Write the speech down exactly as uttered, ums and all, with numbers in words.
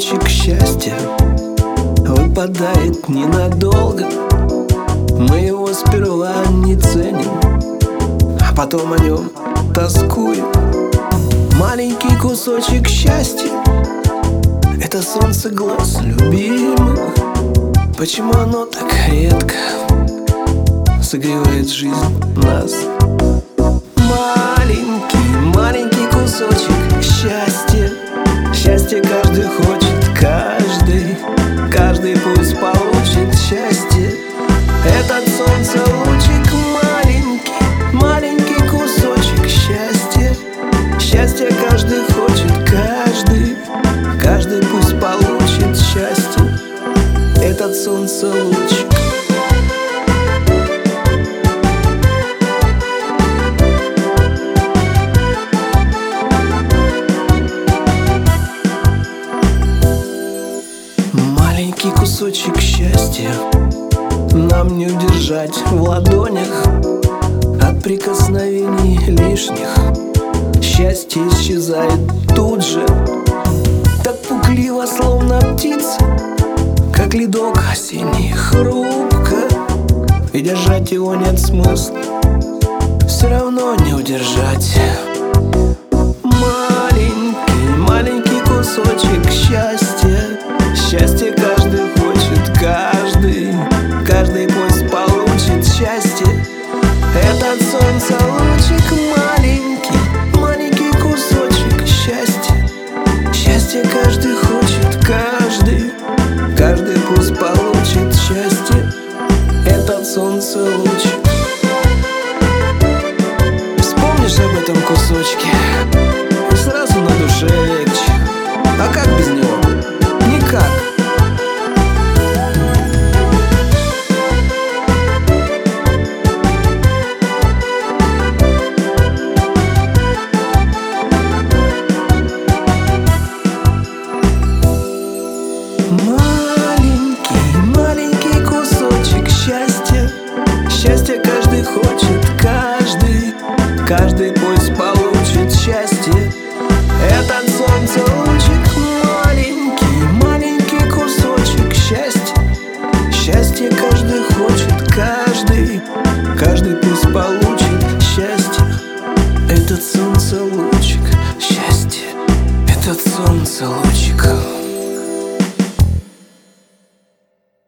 кусочек счастья выпадает ненадолго. Мы его сперва не ценим, а потом о нем тоскуем. Маленький кусочек счастья — это солнце глаз любимых. Почему оно так редко согревает жизнь нас? Маленький, маленький кусочек счастья. Счастье каждый хочет, каждый, каждый пусть получит счастье. Этот солнце лучик маленький, маленький кусочек счастья. Счастье каждый хочет, каждый, каждый пусть получит счастье. Этот солнце лучик. Маленький кусочек счастья нам не удержать в ладонях от прикосновений лишних. Счастье исчезает тут же, так пугливо, словно птица, как ледок осенний, хрупко, и держать его нет смысла, все равно не удержать. Маленький, маленький кусочек счастья. Счастье каждый хочет, каждый, каждый пусть получит счастье. Этот солнце лучик маленький, маленький кусочек счастья. Счастье каждый хочет, каждый, каждый пусть получит счастье. Этот солнце лучик. Вспомнишь об этом кусочке, и сразу на душе легче. А как без него? Никак. Маленький, маленький кусочек счастья. Счастье каждый хочет, каждый, каждый пусть получит счастье. Этот солнце